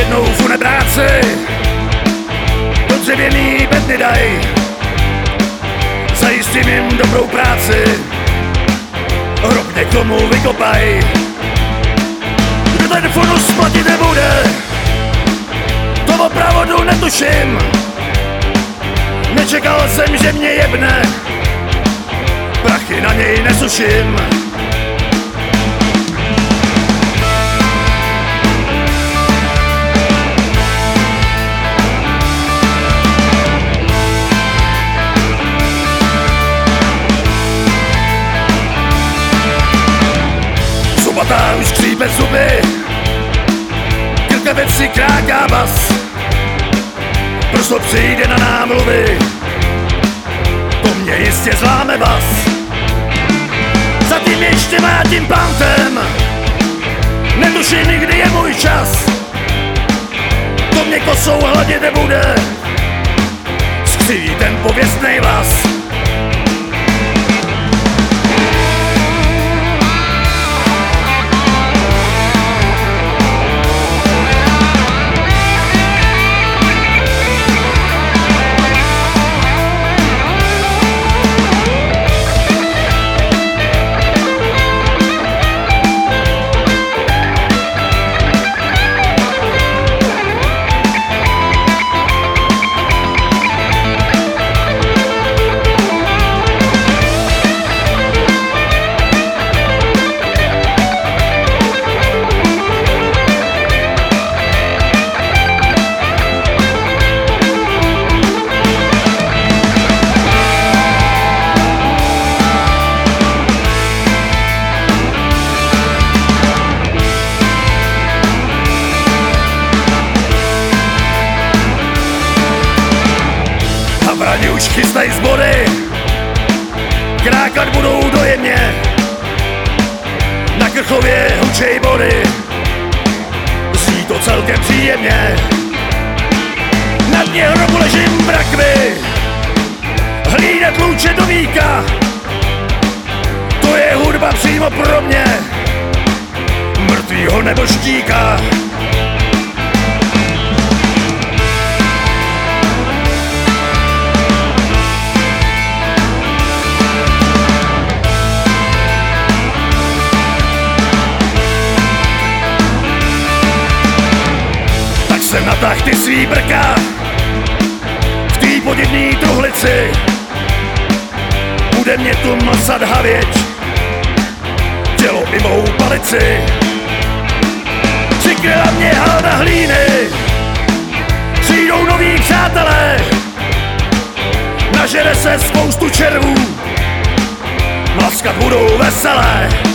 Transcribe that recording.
jednou v unebráci do dřevěný bedny daj, zajistím jim dobrou práci, hrob někomu vykopaj. Kdo ten funus platit nebude, to opravdu netuším. Nečekal jsem, že mě jebne, prachy na něj nesuším. Subatá už skřípe zuby, krkavec si kráká bas, prostě přijde na námluvy, to mě jistě zláme vás. Zatím ještě mlátím pantem, netuším, kdy je můj čas, to mě kosou hladit nebude, skřiví ten pověstnej vás. Vrani už chystají sbory, krákat budou dojemně, na Krchově hučej bory, zní to celkem příjemně. Na dně hrobu ležím brakvy, hlídat lůče do víka, to je hudba přímo pro mě, mrtvýho nebožtíka. Jsem natah ty svý brka v tý podivný truhlici, bude mě tu mlsat havěť, tělo i mou palici. Přikryla mě halda hlíny, přijdou noví přátelé, nažere se spoustu červů, mlaskat budou veselé.